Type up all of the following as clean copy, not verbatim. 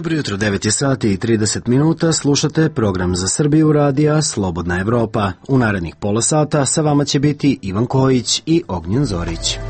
Dobro jutro, 9 je sati i 30 minuta, slušate program za Srbiju radija Slobodna Evropa. U narednih pola sata sa vama će biti Ivan Kojić i Ognjen Zorić.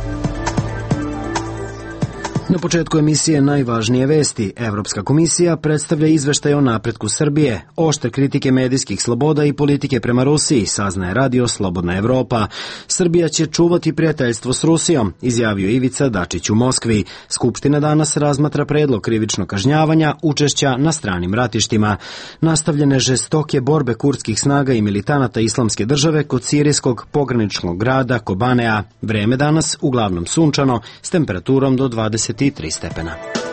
Na početku emisije najvažnije vesti. Evropska komisija predstavlja izveštaj o napretku Srbije. Oštre kritike medijskih sloboda i politike prema Rusiji, saznaje radio Slobodna Evropa. Srbija će čuvati prijateljstvo s Rusijom, izjavio Ivica Dačić u Moskvi. Skupština danas razmatra predlog krivičnog kažnjavanja učešća na stranim ratištima. Nastavljene žestoke borbe kurdskih snaga i militanata Islamske države kod sirijskog pograničnog grada Kobanea. Vreme danas uglavnom sunčano s temperaturom do 23 stepena.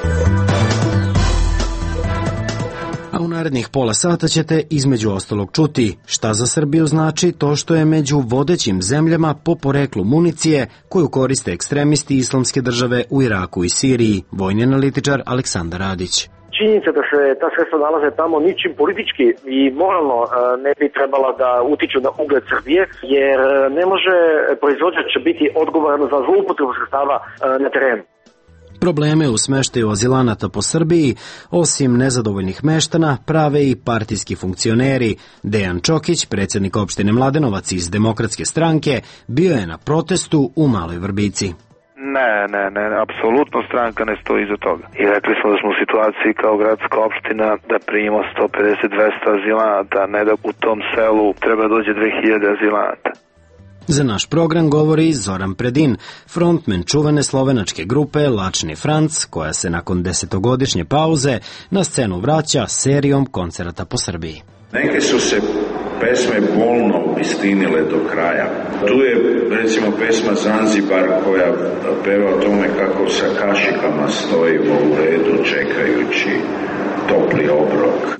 A u narednih pola sata ćete između ostalog čuti šta za Srbiju znači to što je među vodećim zemljama po poreklu municije koju koriste ekstremisti Islamske države u Iraku i Siriji. Vojni analitičar Aleksandar Radić. Činjenica da se ta sredstva nalaze tamo ničim politički i moralno ne bi trebala da utiču na ugled Srbije, jer ne može proizvođač biti odgovoran za zloupotrebu sredstava na terenu. Probleme u smeštaju azilanata po Srbiji, osim nezadovoljnih meštana, prave i partijski funkcioneri. Dejan Čokić, predsjednik opštine Mladenovac iz Demokratske stranke, bio je na protestu u Maloj Vrbici. Ne, apsolutno stranka ne stoji iza toga. I rekli smo da smo u situaciji kao gradska opština da primimo 150-200 azilanata, ne da u tom selu treba dođe 2000 azilanata. Za naš program govori Zoran Predin, frontmen čuvene slovenačke grupe Lačni Franc, koja se nakon 10-godišnje pauze na scenu vraća serijom koncerata po Srbiji. Neke su se pesme bolno obistinile do kraja. Tu je recimo pesma Zanzibar koja peva o tome kako sa kašikama stojimo u redu čekajući topli obrok.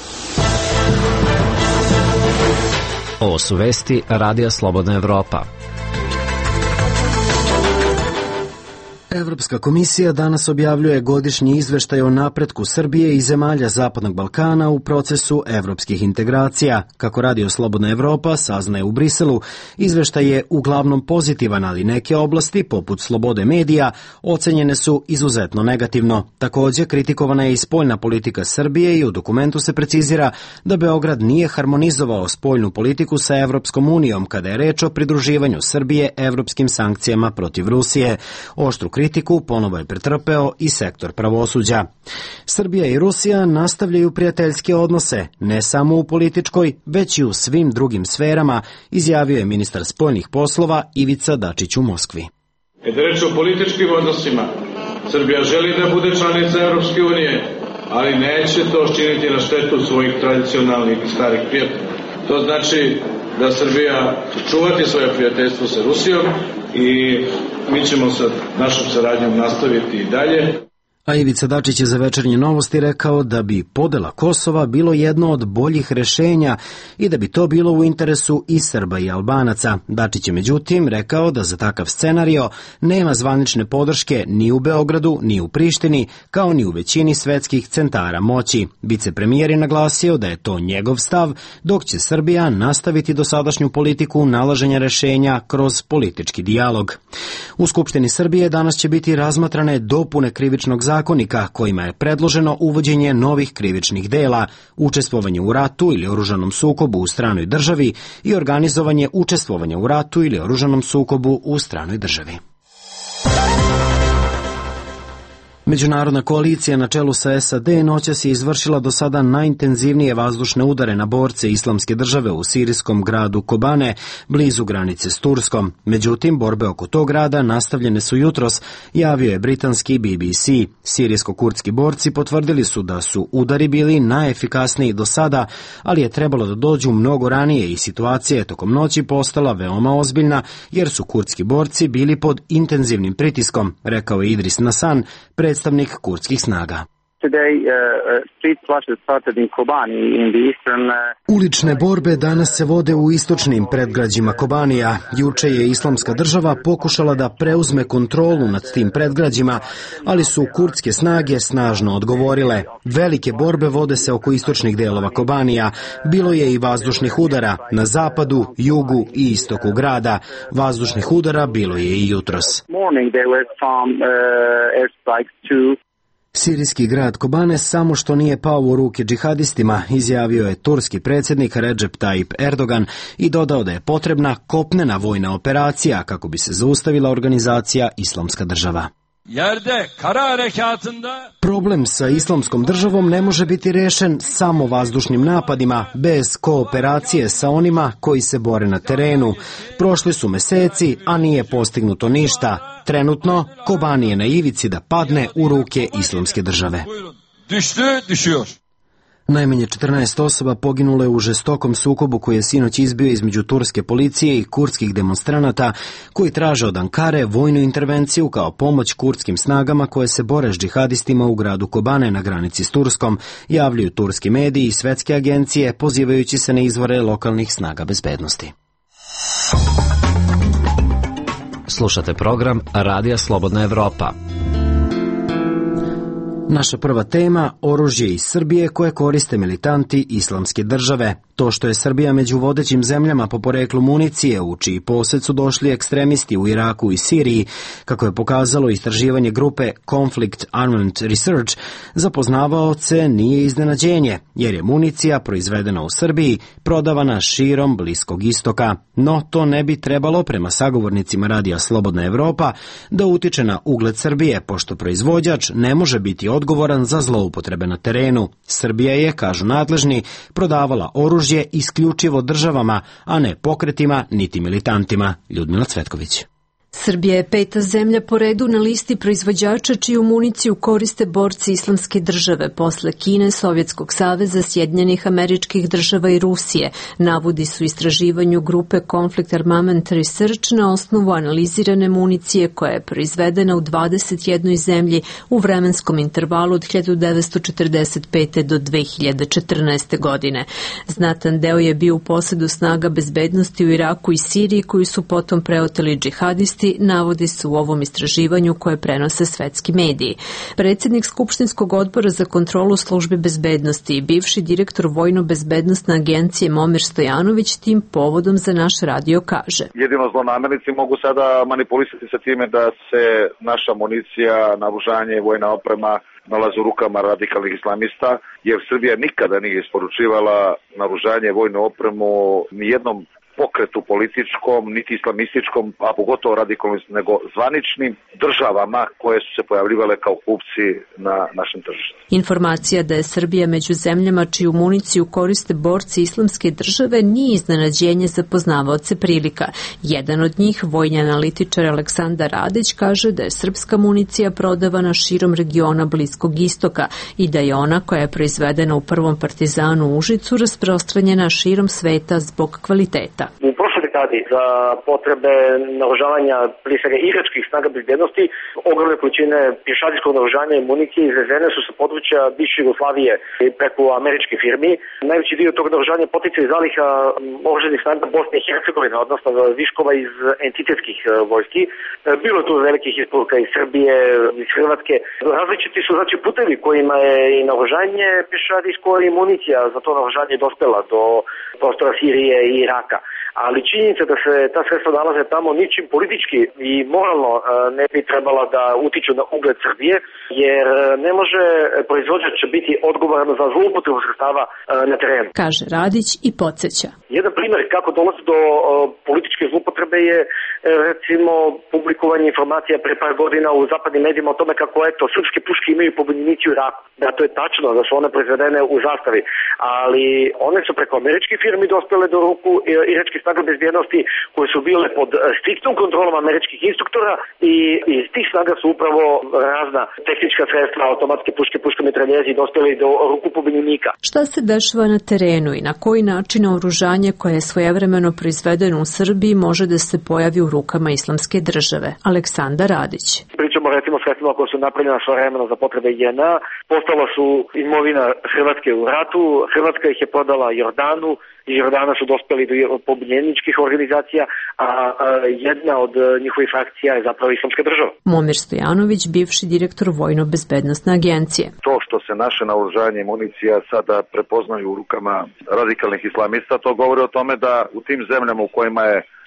Ovo su vesti Radija Slobodna Evropa. Evropska komisija danas objavljuje godišnji izveštaj o napretku Srbije i zemalja Zapadnog Balkana u procesu evropskih integracija. Kako Radio Slobodna Evropa saznaje u Briselu, izveštaj je uglavnom pozitivan, ali neke oblasti, poput slobode medija, ocenjene su izuzetno negativno. Također, kritikovana je i spoljna politika Srbije i u dokumentu se precizira da Beograd nije harmonizovao spoljnu politiku sa Evropskom unijom kada je reč o pridruživanju Srbije evropskim sankcijama protiv Rusije. Oštru kritiku ponovo je pretrpeo i sektor pravosuđa. Srbija i Rusija nastavljaju prijateljske odnose, ne samo u političkoj, već i u svim drugim sferama, izjavio je ministar spoljnih poslova Ivica Dačić u Moskvi. Kada je reč o političkim odnosima, Srbija želi da bude članica Evropske unije, ali neće to činiti na štetu svojih tradicionalnih i starih prijatelja. To znači da Srbija čuvati svoje prijateljstvo sa Rusijom i mi ćemo sa našom saradnjom nastaviti i dalje. A Ivica Dačić je za Večernje novosti rekao da bi podela Kosova bilo jedno od boljih rešenja i da bi to bilo u interesu i Srba i Albanaca. Dačić je međutim rekao da za takav scenario nema zvanične podrške ni u Beogradu, ni u Prištini, kao ni u većini svetskih centara moći. Vicepremijer je naglasio da je to njegov stav, dok će Srbija nastaviti dosadašnju politiku nalaženja rešenja kroz politički dijalog. U Skupštini Srbije danas će biti razmatrane dopune krivičnog zakonika kojima je predloženo uvođenje novih krivičnih dela, učestvovanje u ratu ili oružanom sukobu u stranoj državi i organizovanje učestvovanja u ratu ili oružanom sukobu u stranoj državi. Međunarodna koalicija na čelu sa SAD noćas je izvršila do sada najintenzivnije vazdušne udare na borce Islamske države u sirijskom gradu Kobane, blizu granice s Turskom. Međutim, borbe oko tog grada nastavljene su jutros, javio je britanski BBC. Sirijsko-kurdski borci potvrdili su da su udari bili najefikasniji do sada, ali je trebalo da dođu mnogo ranije i situacija je tokom noći postala veoma ozbiljna, jer su kurdski borci bili pod intenzivnim pritiskom, rekao je Idris Nasan, predstavnik kurdskih snaga. Ulične borbe danas se vode u istočnim predgrađima Kobanija. Juče je Islamska država pokušala da preuzme kontrolu nad tim predgrađima, ali su kurdske snage snažno odgovorile. Velike borbe vode se oko istočnih delova Kobanija. Bilo je i vazdušnih udara na zapadu, jugu i istoku grada. Vazdušnih udara bilo je i jutros. Sirijski grad Kobane samo što nije pao u ruke džihadistima, izjavio je turski predsjednik Recep Tayyip Erdogan i dodao da je potrebna kopnena vojna operacija kako bi se zaustavila organizacija Islamska država. Problem sa Islamskom državom ne može biti rešen samo vazdušnim napadima, bez kooperacije sa onima koji se bore na terenu. Prošli su meseci, a nije postignuto ništa. Trenutno, Kobani je na ivici da padne u ruke Islamske države. Najmanje 14 osoba poginulo je u žestokom sukobu koji je sinoć izbio između turske policije i kurdskih demonstranata koji traže od Ankare vojnu intervenciju kao pomoć kurdskim snagama koje se bore s džihadistima u gradu Kobane na granici s Turskom, javljaju turski mediji i svetske agencije pozivajući se na izvore lokalnih snaga bezbednosti. Slušate program Radija Slobodna Evropa. Naša prva tema, oružje iz Srbije koje koriste militanti Islamske države. To što je Srbija među vodećim zemljama po poreklu municije, u čiji posjed su došli ekstremisti u Iraku i Siriji, kako je pokazalo istraživanje grupe Conflict Armament Research, za poznavaoce nije iznenađenje, jer je municija proizvedena u Srbiji prodavana širom Bliskog istoka. No, to ne bi trebalo, prema sagovornicima Radija Slobodna Evropa, da utiče na ugled Srbije, pošto proizvođač ne može biti odgovoran za zloupotrebe na terenu. Srbija je, kažu nadležni, prodavala oružje isključivo državama, a ne pokretima niti militantima. Ljudmila Cvetković. Srbija je 5. zemlja po redu na listi proizvođača čiju municiju koriste borci Islamske države posle Kine, Sovjetskog saveza, Sjedinjenih Američkih Država i Rusije, navodi su istraživanju grupe Conflict Armament Research na osnovu analizirane municije koja je proizvedena u 21 zemlji u vremenskom intervalu od 1945. do 2014. godine. Znatan deo je bio u posedu snaga bezbednosti u Iraku i Siriji koju su potom preoteli džihadisti, navodi se u ovom istraživanju koje prenose svetski mediji. Predsjednik Skupštinskog odbora za kontrolu službe bezbednosti i bivši direktor Vojno-bezbednostne agencije Momir Stojanović tim povodom za naš radio kaže. Jedino zlonamernici mogu sada manipulisati sa time da se naša municija, naoružanje, vojna oprema nalaze u rukama radikalnih islamista, jer Srbija nikada nije isporučivala naoružanje, vojnu opremu nijednom pokretu političkom, niti islamističkom, a pogotovo radikalnim, nego zvaničnim državama koje su se pojavljivale kao kupci na našem tržištu. Informacija da je Srbija među zemljama čiju municiju koriste borci Islamske države nije iznenađenje za poznavaoce prilika. Jedan od njih, vojni analitičar Aleksandar Radić, kaže da je srpska municija prodavana širom regiona Bliskog istoka i da je ona koja je proizvedena u prvom partizanu u Užicu rasprostranjena širom sveta zbog kvaliteta. U prošloj dekadi za potrebe naoružavanja prije svega iračkih snaga bezbednosti ogromne količine pješadijskog naoružanja i municije izvezene su sa područja bivše Jugoslavije preko američkih firmi. Najveći dio tog naoružanja potiče iz zaliha oružanih snaga Bosne i Hercegovine, odnosno viškova iz entitetskih vojski. Bilo je tu velikih isporuka iz Srbije, iz Hrvatske. Različiti su znači putevi kojima je i naoružanje pješadijsko i municija za to naoružanje dospela do prostora Sirije i Iraka. Ali činjenica da se ta sredstva nalaze tamo ničim politički i moralno ne bi trebala da utiču na ugled Srbije, jer ne može proizvođač biti odgovoran za zloupotrebu sredstava na terenu. Kaže Radić i podsjeća. Jedan primjer kako dolazi do političke zloupotrebe je recimo publikovanje informacija pre par godina u zapadnim medijima o tome kako srpske puške imaju pobunjenici u Iraku. Da, to je tačno, da su one proizvedene u zastavi, ali one su preko američkih firmi dospjele do ruku iračkih snaga bezbjednosti koje su bile pod striktnom kontrolom američkih instruktora i iz tih snaga su upravo razna tehnička sredstva, automatske puške, puške mitraljezi dospjeli do ruku pobunjenika. Šta se dešava na terenu i na koji način oružanje koje je svojevremeno proizvedeno u Srbiji može da se pojavi u rukama Islamske države? Aleksandar Radić. Pričamo recimo sredstvima koje su napravljena svojevremeno za potrebe JNA, postala su imovina Hrvatske u ratu, Hrvatska ih je prodala Jordanu, iz Jordana su dospeli do pobunjeničkih organizacija, a jedna od njihovih frakcija je zapravo Islamska država. Momir Stojanović, bivši direktor Vojno-bezbednostne agencije. To što se naše naoružanje i municija sada prepoznaju u rukama radikalnih islamista, to govori o tome da u tim zemljama u kojima je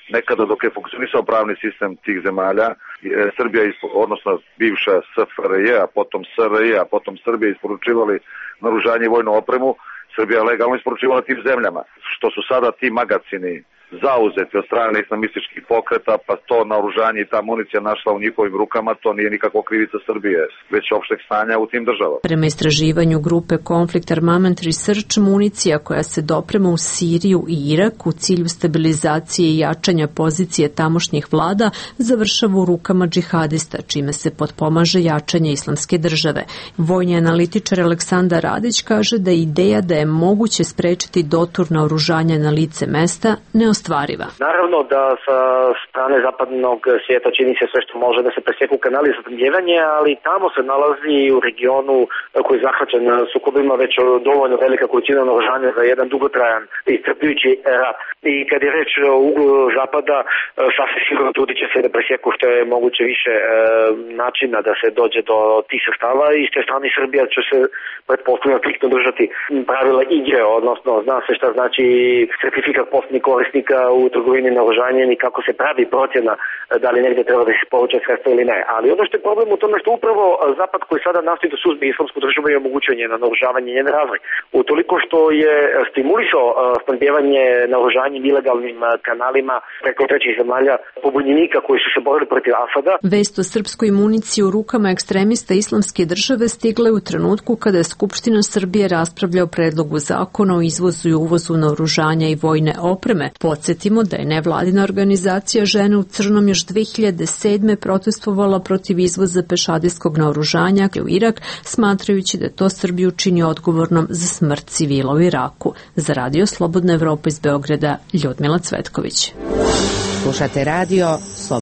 nekada dok je funkcionisao pravni sistem tih zemalja, Srbija, odnosno bivša SFRJ, a potom SRJ, a potom Srbija isporučivali naoružanje i vojnu opremu, Srbija legalno isporučivala tim zemljama. Što su sada ti magacini zauzeti od strane islamističkih pokreta, pa to naoružanje i ta municija našla u njihovim rukama, to nije nikakva krivica Srbije, već opšteg stanja u tim državama. Prema istraživanju grupe Conflict Armament Research, municija koja se doprema u Siriju i Irak u cilju stabilizacije i jačanja pozicije tamošnjih vlada završava u rukama džihadista, čime se potpomaže jačanje islamske države. Vojni analitičar Aleksandar Radić kaže da je ideja da je moguće sprečiti dotur naoružanja na lice mesta neostvariva. Naravno da sa strane zapadnog svijeta čini se sve što može da se presjeku kanali za snabdijevanje, ali tamo se nalazi u regionu koji je zahvaćen sukobima već dovoljno velika količina naoružanja za jedan dugotrajan i iscrpljujući rat. I kad je reč o uglu zapada, sasvim sigurno trudit će se da presjeku što je moguće više načina da se dođe do tih sredstava i s te strane Srbija će se pretpostavljeno striktno držati pravila igre, odnosno zna se šta znači certifikat poslovnih korisnika u trgovini naoružanjem i kako se pravi procjena da li negdje treba da se povuče sredstva ili ne. Ali ono što je problem u tome što upravo Zapad koji sada nastoji da suzbije islamsku državu i omogućuje njeno naoružavanje, njen razvoj. Utoliko što je stimulisao snabdijevanje naoružanjem ilegalnim kanalima preko trećih zemalja pobunjenika koji su se borili protiv Asada. Vest o srpskoj municiji u rukama ekstremista islamske države stigla je u trenutku kada je Skupština Srbije raspravlja o predlogu zakona o izvozu i uvozu naoružanja i vojne opreme. Podsjetimo da je nevladina organizacija Žene u crnom još 2007. protestvovala protiv izvoza pešadijskog naoružanja u Irak, smatrajući da to Srbiju čini odgovornom za smrt civila u Iraku. Za Radio Slobodna Evropa iz Beograda, Ljudmila Cvetković. Slušate radio Slobodna.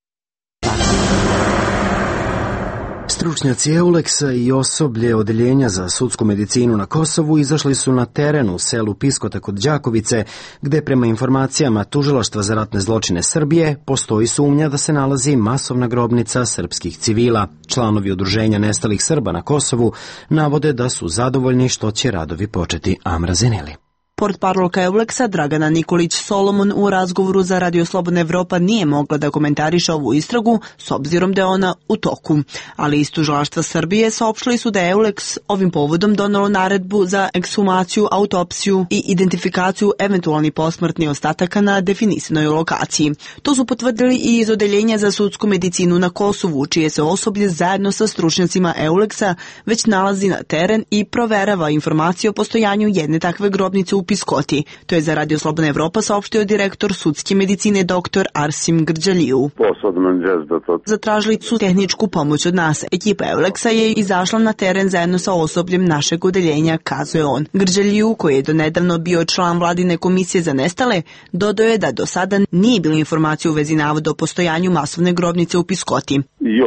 Stručnjaci Euleksa i osoblje odeljenja za sudsku medicinu na Kosovu izašli su na teren u selu Piskota kod Đakovice, gde prema informacijama Tužilaštva za ratne zločine Srbije postoji sumnja da se nalazi masovna grobnica srpskih civila. Članovi udruženja nestalih Srba na Kosovu navode da su zadovoljni što će radovi početi. Amra Zeneli. Portparolka Euleksa Dragana Nikolić-Solomon u razgovoru za Radio Slobodna Evropa nije mogla da komentariše ovu istragu s obzirom da je ona u toku. Ali iz Tužilaštva Srbije saopštili su da je Euleks ovim povodom donelo naredbu za ekshumaciju, autopsiju i identifikaciju eventualnih posmrtnih ostataka na definisanoj lokaciji. To su potvrdili i iz Odeljenja za sudsku medicinu na Kosovu, čije se osoblje zajedno sa stručnjacima Euleksa već nalazi na teren i proverava informacije o postojanju jedne takve grobnice u Piskoti. To je za Radio Slobodna Evropa saopštio direktor sudske medicine dr. Arsim Grđaliju. Zatražili su tehničku pomoć od nas. Ekipa Euleksa je izašla na teren zajedno sa osobljem našeg odeljenja, kazuje on. Grđaliju, koji je donedavno bio član vladine komisije za nestale, dodao je da do sada nije bilo informacije u vezi navoda o postojanju masovne grobnice u Piskoti.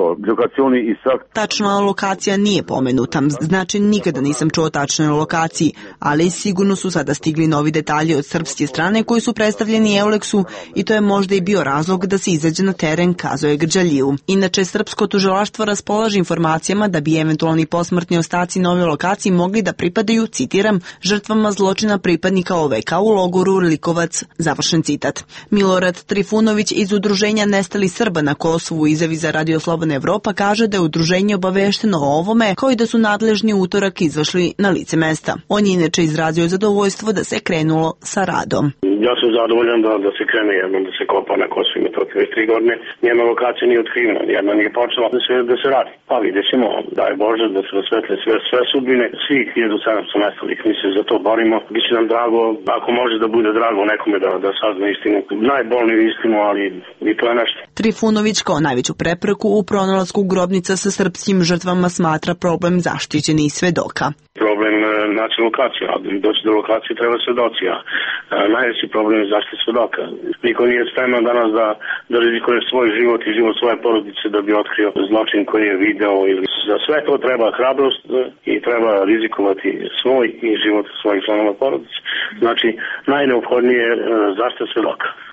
Tačna lokacija nije pomenuta, znači nikada nisam čuo tačnoj lokaciji, ali sigurno su sada stigli novi detalji od srpske strane koji su predstavljeni Euleksu i to je možda i bio razlog da se izađe na teren, kazuje Grđaliju. Inače, srpsko tužilaštvo raspolaže informacijama da bi eventualni posmrtni ostaci na ovoj lokaciji mogli da pripadaju, citiram, žrtvama zločina pripadnika OVK u logoru Likovac, završen citat. Milorad Trifunović iz Udruženja nestalih Srba na Kosovu izjavi za Radio Slobodna Evropa kaže da je udruženje obavešteno o ovome, kao i da su nadležni utorak izašli na lice mesta. On je inače izrazio zadovoljstvo da se krenulo sa radom. Ja sam zadovoljan da se krene jednom, da se kopa na Kosovu i Metohiji već 3 godine. Njena lokacija nije otkrivena, jedna nije počela da se radi. Pa vidjet ćemo, daj Bože, da se osvetle sve sudbine, svih 1700 nestalih. Mi se za to borimo. Biće nam drago, ako može da bude drago nekome da sazna istinu. Najbolniju istinu, ali i to je nešto. Trifunović kao najveću prepreku u pronalasku grobnica sa srpskim žrtvama smatra problem zaštićenih svedoka. Problem naći lokaciju, a doći do lokacije treba svedoci, a najveći problem je zaštita svedoka. Niko nije spreman danas da rizikuje svoj život i život svoje porodice da bi otkrio zločin koji je video. Za sve to treba hrabrost i treba rizikovati svoj i život svojih članova porodice. Znači, najneophodnije je zaštita svedoka.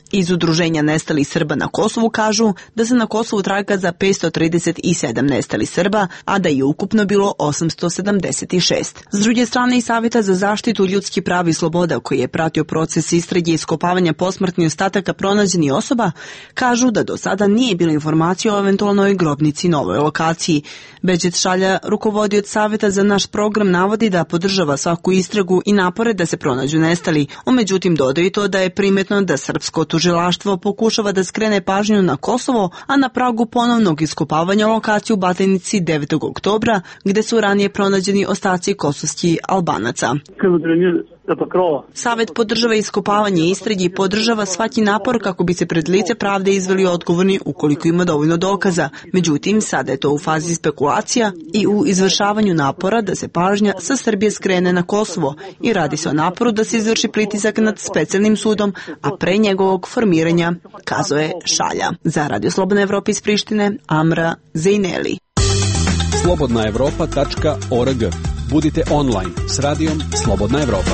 Iz Udruženja nestalih Srba na Kosovu kažu da se na Kosovu traga za 537 nestalih Srba, a da je ukupno bilo 876. S druge strane i Savjeta za zaštitu ljudskih prava i sloboda, koji je pratio proces istrage i iskopavanja posmrtnih ostataka pronađenih osoba, kažu da do sada nije bilo informacije o eventualnoj grobnici na ovoj lokaciji. Beđet Šalja, rukovodioc Savjeta za naš program, navodi da podržava svaku istragu i napore da se pronađu nestali. Međutim, dodaju to da je primetno da srpsko tužilaštvo pokušava da skrene pažnju na Kosovo, a na pragu ponovnog iskopavanja lokacije u Batajnici 9. oktobra, gde su ranije pronađeni ostaci kosovskih Albanaca. Savet podržava iskopavanje istrage i podržava svaki napor kako bi se pred lice pravde izveli odgovorni ukoliko ima dovoljno dokaza. Međutim, sada je to u fazi spekulacija i u izvršavanju napora da se pažnja sa Srbije skrene na Kosovo i radi se o naporu da se izvrši pritisak nad specijalnim sudom, a pre njegovog formiranja, kazuje Šalja. Za Radio Slobodna Evropa iz Prištine, Amra Zejneli. slobodnaevropa.org. Budite online s radijom Slobodna Evropa.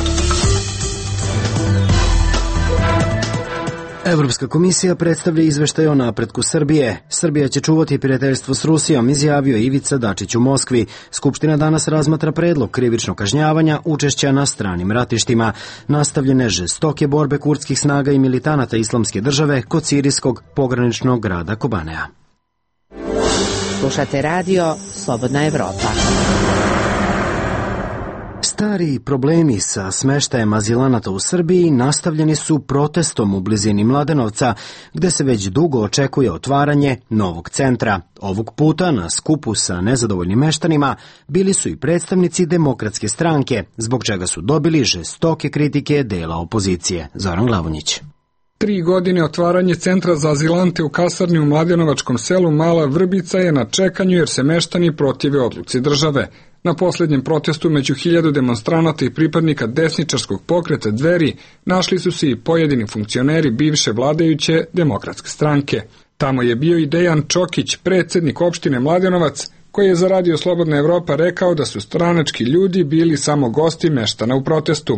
Evropska komisija predstavlja izveštaj o napretku Srbije. Srbija će čuvati prijateljstvo s Rusijom, izjavio Ivica Dačić u Moskvi. Skupština danas razmatra predlog krivičnog kažnjavanja učešća na stranim ratištima. Nastavljene žestoke borbe kurdskih snaga i militanata Islamske države kod sirijskog pograničnog grada Kobanea. Slušate radio Slobodna Evropa. Stari problemi sa smeštajem azilanata u Srbiji nastavljeni su protestom u blizini Mladenovca, gde se već dugo očekuje otvaranje novog centra. Ovog puta na skupu sa nezadovoljnim meštanima bili su i predstavnici Demokratske stranke, zbog čega su dobili žestoke kritike dela opozicije. Zoran Glavonjić. 3 godine otvaranje centra za azilante u kasarni u Mladenovačkom selu Mala Vrbica je na čekanju jer se meštani protive odluci države. Na posljednjem protestu među 1000 demonstranata i pripadnika desničarskog pokreta Dveri našli su se i pojedini funkcioneri bivše vladajuće Demokratske stranke. Tamo je bio i Dejan Čokić, predsjednik opštine Mladenovac, koji je za Radio Slobodna Evropa rekao da su stranački ljudi bili samo gosti meštana u protestu.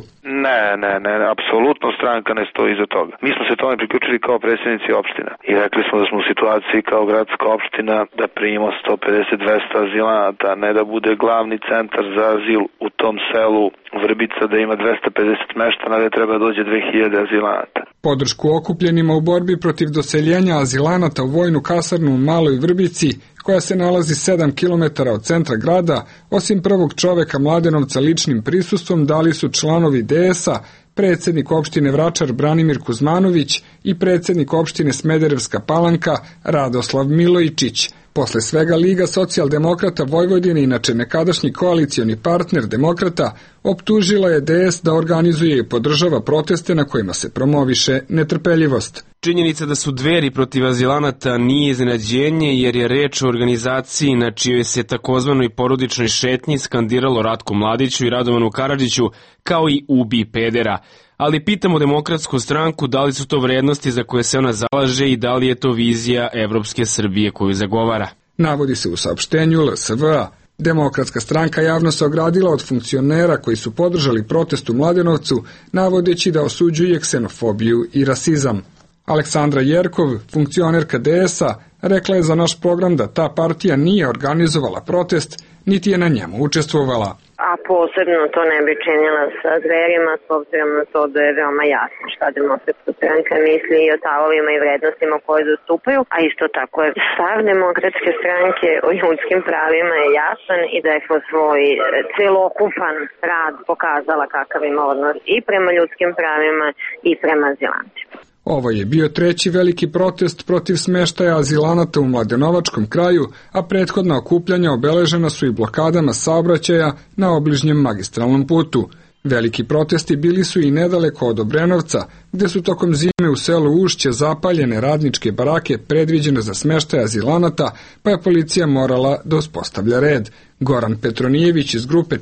Ne, apsolutno stranka ne stoji iza toga. Mi smo se tome priključili kao predsjednici opština i rekli smo da smo u situaciji kao gradska opština da primimo 150-200 azilanata, ne da bude glavni centar za azil u tom selu Vrbica da ima 250 meštana, da treba dođe 2000 azilanata. Podršku okupljenima u borbi protiv doseljenja azilanata u vojnu kasarnu u Maloj Vrbici, koja se nalazi 7 km od centra grada, osim prvog čoveka Mladenovca ličnim prisustvom dali su članovi DS-a, predsjednik opštine Vračar Branimir Kuzmanović i predsjednik opštine Smederevska Palanka Radoslav Milojičić. Posle svega Liga socijaldemokrata Vojvodine, inače nekadašnji koalicioni partner demokrata, optužila je DS da organizuje i podržava proteste na kojima se promoviše netrpeljivost. Činjenica da su Dveri protiv azilanata nije iznenađenje jer je reč o organizaciji na čijoj se takozvanoj porodičnoj šetnji skandiralo Ratku Mladiću i Radovanu Karadžiću kao i ubi pedera. Ali pitamo Demokratsku stranku da li su to vrednosti za koje se ona zalaže i da li je to vizija evropske Srbije koju zagovara. Navodi se u saopštenju LSV-a. Demokratska stranka javno se ogradila od funkcionera koji su podržali protest u Mladenovcu, navodeći da osuđuje ksenofobiju i rasizam. Aleksandra Jerkov, funkcionerka DS-a, rekla je za naš program da ta partija nije organizovala protest, niti je na njemu učestvovala. A posebno to ne bi činila sa Dverima, s obzirom na to da je veoma jasno šta Demokratska stranka misli i o stavovima i vrednostima koje zastupaju, a isto tako je stav Demokratske stranke o ljudskim pravima je jasan i da je kroz svoj celokupan rad pokazala kakav ima odnos i prema ljudskim pravima i prema azilantima. Ovo je bio 3. veliki protest protiv smeštaja azilanata u Mladenovačkom kraju, a prethodna okupljanja obeležena su i blokadama saobraćaja na obližnjem magistralnom putu. Veliki protesti bili su i nedaleko od Obrenovca, gde su tokom zime u selu Ušće zapaljene radničke barake predviđene za smeštaj azilanata, pa je policija morala da uspostavlja red. Goran Petronijević iz grupe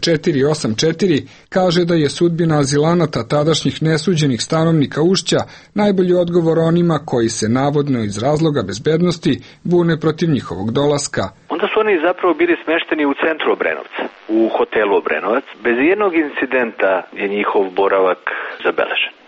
484 kaže da je sudbina azilanata tadašnjih nesuđenih stanovnika Ušća najbolji odgovor onima koji se navodno iz razloga bezbednosti bune protiv njihovog dolaska. Onda su oni zapravo bili smešteni u centru Obrenovca, u hotelu Obrenovac. Bez jednog incidenta je njihov boravak zabeležen.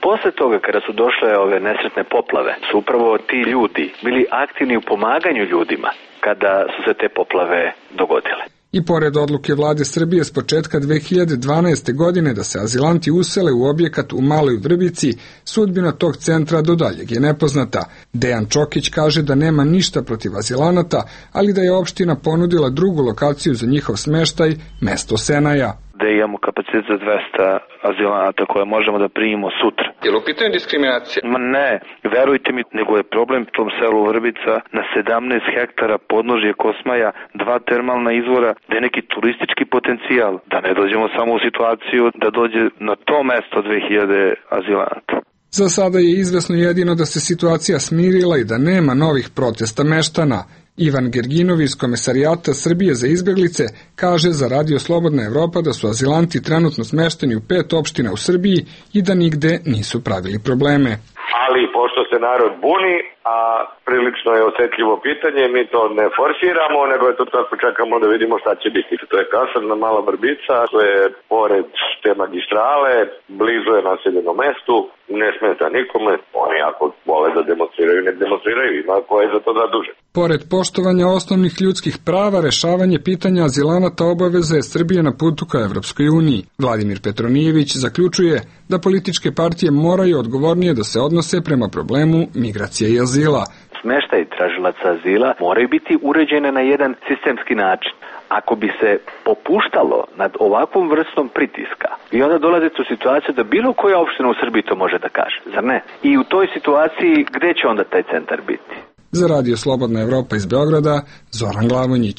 Posle toga, kada su došle ove nesretne poplave, su upravo ti ljudi bili aktivni u pomaganju ljudima kada su se te poplave dogodile. I pored odluke vlade Srbije s početka 2012. godine da se azilanti usele u objekat u Maloj Vrbici, sudbina tog centra do daljeg je nepoznata. Dejan Čokić kaže da nema ništa protiv azilanata, ali da je opština ponudila drugu lokaciju za njihov smeštaj, mesto Senaja. Da imamo kapacitet za 200 azilanata koje možemo da primimo sutra. Je li u pitanju diskriminacija? Ma ne, verujte mi, nego je problem u tom selu Vrbica na 17 hektara podnožje Kosmaja, 2 termalna izvora, da je neki turistički potencijal, da ne dođemo samo u situaciju da dođe na to mesto 2000 azilanata. Za sada je izvesno jedino da se situacija smirila i da nema novih protesta meštana. Ivan Gerginov iz Komesarijata Srbije za izbeglice kaže za Radio Slobodna Evropa da su azilanti trenutno smešteni u 5 opština u Srbiji i da nigde nisu pravili probleme. Ali pošto se narod buni, a prilično je osetljivo pitanje, mi to ne forsiramo, nego je to tako čekamo da vidimo šta će biti. To je kasarna Mala Vrbica, to je pored te magistrale, blizu je naseljenom mestu, ne smeta nikome, oni ako vole da demonstriraju, ne demonstriraju, ima ko je za to zadužen. Pored poštovanja osnovnih ljudskih prava, rešavanje pitanja azilanata obaveza je Srbije na putu ka Evropskoj uniji. Vladimir Petronijević zaključuje da političke partije moraju odgovornije da se odnose prema problemu migracije i azila. Smeštaj tražilaca azila moraju biti uređene na jedan sistemski način. Ako bi se popuštalo nad ovakvom vrstom pritiska i onda dolazite u situaciju da bilo koja opština u Srbiji to može da kaže, zar ne? I u toj situaciji gde će onda taj centar biti? Za Radio Slobodna Evropa iz Beograda, Zoran Glavonjić.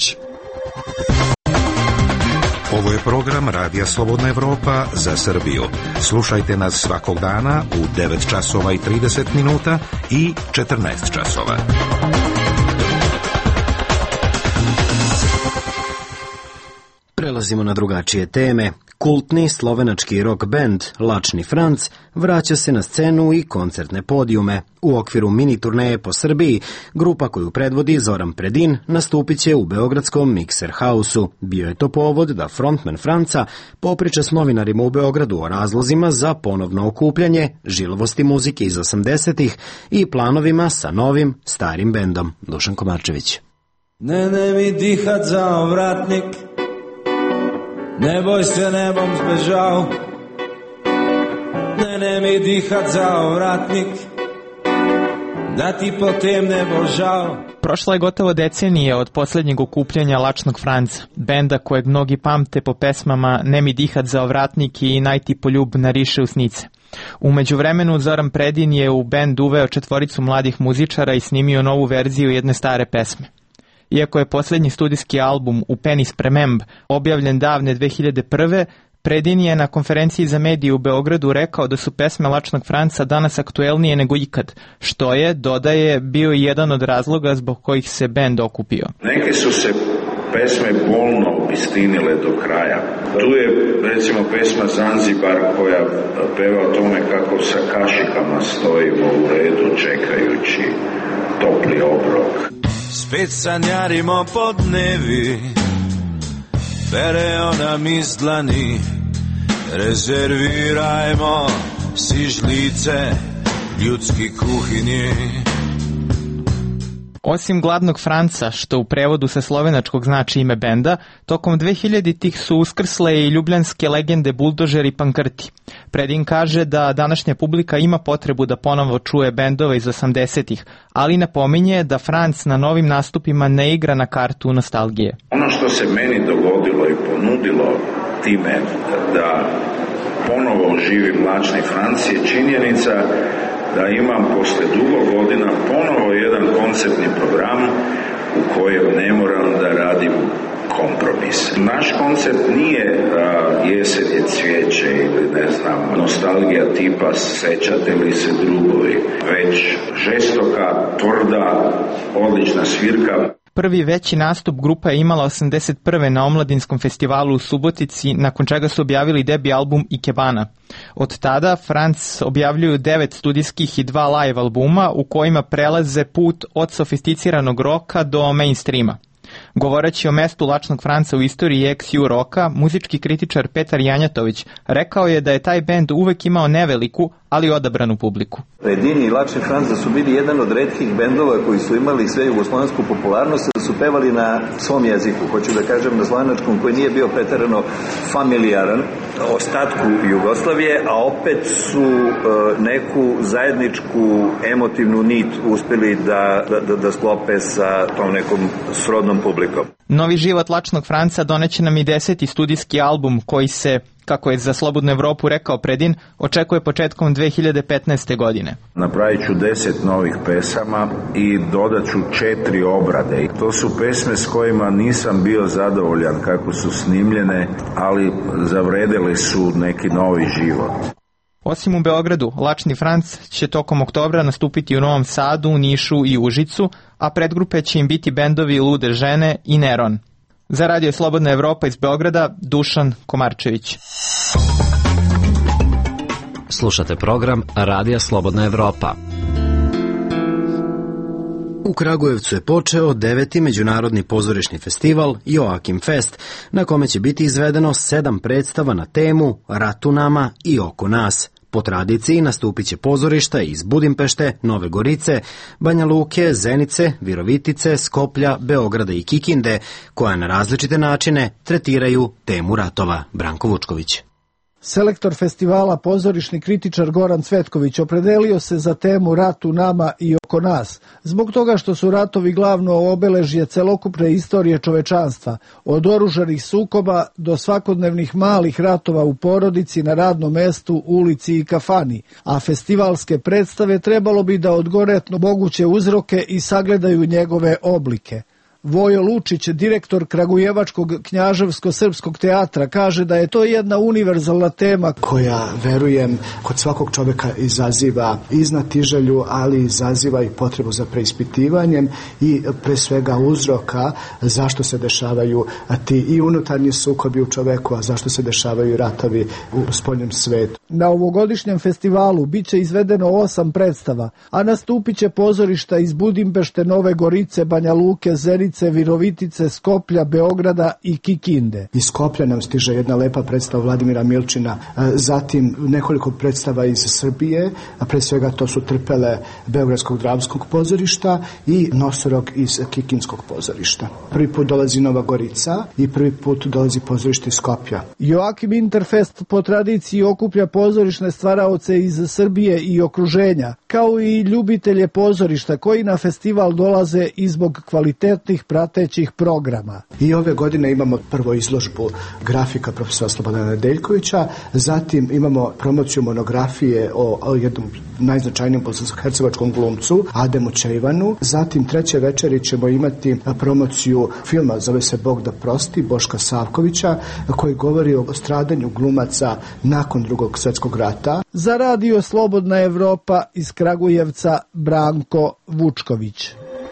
Ovo je program Radija Slobodna Evropa za Srbiju. Slušajte nas svakog dana u 9 časova i 30 minuta i 14 časova. Prelazimo na drugačije teme. Kultni slovenački rock band Lačni Franc vraća se na scenu i koncertne podijume. U okviru mini turneje po Srbiji, grupa koju predvodi Zoran Predin nastupit će u beogradskom Mixer House-u. Bio je to povod da frontman Franca popriča s novinarima u Beogradu o razlozima za ponovno okupljanje, žilovosti muzike iz 80-ih i planovima sa novim, starim bendom. Dušan Komarčević. Ne mi dihat za ovratnik, ne boj se nebom zbežal, ne mi dihat za ovratnik, da ti potem ne bo žal. Prošla je gotovo decenija od posljednjeg okupljanja Lačnog Franca, benda kojeg mnogi pamte po pesmama Ne mi dihat za ovratnik i Naj ti poljub nariše usnice. U međuvremenu Zoran Predin je u bend uveo 4 mladih muzičara i snimio novu verziju jedne stare pesme. Iako je posljednji studijski album U Penis Prememb objavljen davne 2001. Predin je na konferenciji za medije u Beogradu rekao da su pesme Lačnog Franca danas aktuelnije nego ikad, što je, dodaje, bio i jedan od razloga zbog kojih se bend okupio. Neke su se pesme bolno obistinile do kraja. Tu je recimo pesma Zanzibar koja peva o tome kako sa kašikama stojimo u redu čekajući topli obrok. Spet sanjarimo podnevi, pereo nam iz dlani, rezervirajmo si žlice ljudski kuhinji. Osim Gladnog Franca, što u prevodu sa slovenačkog znači ime benda, tokom 2000-ih su uskrsle i ljubljanske legende Buldožer i Pankrti. Predin kaže da današnja publika ima potrebu da ponovo čuje bendove iz 80-ih, ali napominje da Franc na novim nastupima ne igra na kartu nostalgije. Ono što se meni dogodilo i ponudilo time da ponovo živim Lačni Franc je činjenica da imam posle dugo godina ponovo jedan koncertni program u kojem ne moram da radim kompromis. Naš koncept nije jesen je cvijeće ili ne znam, nostalgija tipa sećate li se drugovi, već žestoka, tvrda, odlična svirka. Prvi veći nastup grupa je imala 81. na Omladinskom festivalu u Subotici, nakon čega su objavili debi album Ikebana. Od tada Franc objavljuju 9 studijskih i 2 live albuma u kojima prelaze put od sofisticiranog roka do mainstreama. Govoreći o mestu Lačnog Franca u istoriji ex-ju roka, muzički kritičar Petar Janjatović rekao je da je taj bend uvek imao neveliku, ali odabranu publiku. Edini i Lačni Franc da su bili jedan od retkih bendova koji su imali sve jugoslovensku popularnost, da su pevali na svom jeziku, hoću da kažem na slovenačkom, koji nije bio preterano familijaran ostatku Jugoslavije, a opet su neku zajedničku emotivnu nit uspeli da sklope sa tom nekom srodnom publikom. Novi život Lačnog Franca doneće nam i 10. studijski album koji se, kako je za Slobodnu Evropu rekao Predin, očekuje početkom 2015. godine. Napravit ću 10 novih pesama i dodat ću 4 obrade. To su pesme s kojima nisam bio zadovoljan kako su snimljene, ali zavredele su neki novi život. Osim u Beogradu, Lačni Franc će tokom oktobra nastupiti u Novom Sadu, Nišu i Užicu, a predgrupe će im biti bendovi Lude žene i Neron. Za Radio Slobodna Evropa iz Beograda, Dušan Komarčević. Slušate program Radija Slobodna Evropa. U Kragujevcu je počeo 9. međunarodni pozorišni festival Joakim Fest, na kome će biti izvedeno 7 predstava na temu Rat u nama i oko nas. Po tradiciji nastupit će pozorišta iz Budimpešte, Nove Gorice, Banja Luke, Zenice, Virovitice, Skoplja, Beograda i Kikinde, koja na različite načine tretiraju temu ratova. Branko Vučković. Selektor festivala, pozorišni kritičar Goran Cvetković, opredelio se za temu Rat u nama i oko nas, zbog toga što su ratovi glavno obeležje celokupne istorije čovečanstva, od oružanih sukoba do svakodnevnih malih ratova u porodici, na radnom mestu, ulici i kafani, a festivalske predstave trebalo bi da odgonetno moguće uzroke i sagledaju njegove oblike. Vojo Lučić, direktor Kragujevačkog knjaževsko-srpskog teatra, kaže da je to jedna univerzalna tema koja, verujem, kod svakog čoveka izaziva i znatiželju, ali izaziva i potrebu za preispitivanjem i pre svega uzroka zašto se dešavaju ti i unutarnji sukobi u čoveku, a zašto se dešavaju ratovi u spoljnom svetu. Na ovogodišnjem festivalu biće izvedeno 8 predstava, a nastupit će pozorišta iz Budimpešte, Nove Gorice, Banja Luke, Zenice, Virovitice, Skoplja, Beograda i Kikinde. Iz Skoplja nam stiže jedna lepa predstava Vladimira Milčina, zatim nekoliko predstava iz Srbije, a pre svega to su Trpele Beogradskog dramskog pozorišta i Nosorog iz Kikinskog pozorišta. Prvi put dolazi Nova Gorica i prvi put dolazi pozorište iz Skoplja. Joakim Interfest po tradiciji okuplja pozorišne stvaraoce iz Srbije i okruženja, kao i ljubitelje pozorišta koji na festival dolaze i zbog kvalitetnih pratećih programa. I ove godine imamo prvo izložbu grafika profesora Slobodana Nedeljkovića, zatim imamo promociju monografije o jednom najznačajnijom bosansko-hercevačkom glumcu, Ademu Čejvanu, zatim treće večeri ćemo imati promociju filma, zove se Bog da prosti, Boška Savkovića, koji govori o stradanju glumaca nakon Drugog svjetskog rata. Za Radio Slobodna Evropa iz Kragujevca, Branko Vučković.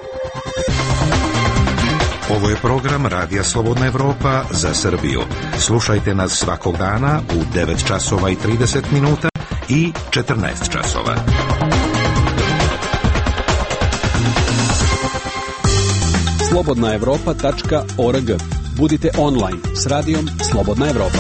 Ovo je program Radija Slobodna Evropa za Srbiju. Slušajte nas svakog dana u 9 časova i 30 minuta i 14 časova. slobodnaevropa.org. Budite online s radijom Slobodna Evropa.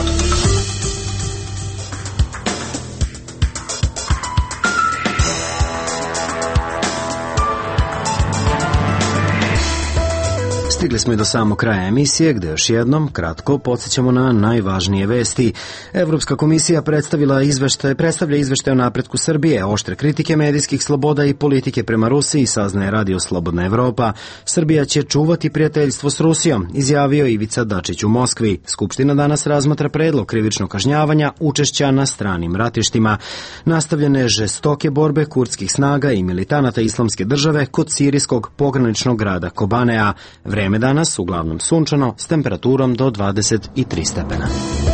Stigli smo i do samog kraja emisije, gde još jednom kratko podsjećamo na najvažnije vesti. Evropska komisija predstavlja izveštaj o napretku Srbije, oštre kritike medijskih sloboda i politike prema Rusiji, saznaje Radio Slobodna Evropa. Srbija će čuvati prijateljstvo s Rusijom, izjavio Ivica Dačić u Moskvi. Skupština danas razmatra predlog krivičnog kažnjavanja učešća na stranim ratištima. Nastavljene žestoke borbe kurdskih snaga i militanata Islamske države kod sirijskog pograničnog grada Kobanea. Vreme danas uglavnom sunčano s temperaturom do 23 stepena.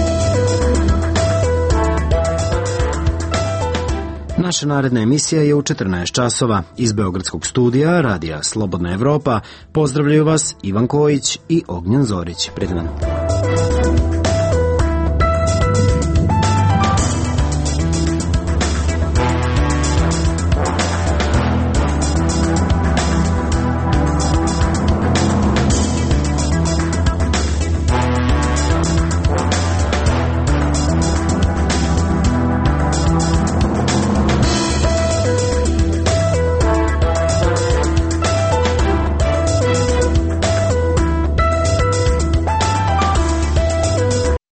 Naša naredna emisija je u 14 časova. Iz Beogradskog studija Radija Slobodna Evropa pozdravljaju vas Ivan Kojić i Ognjen Zorić. Pred nama.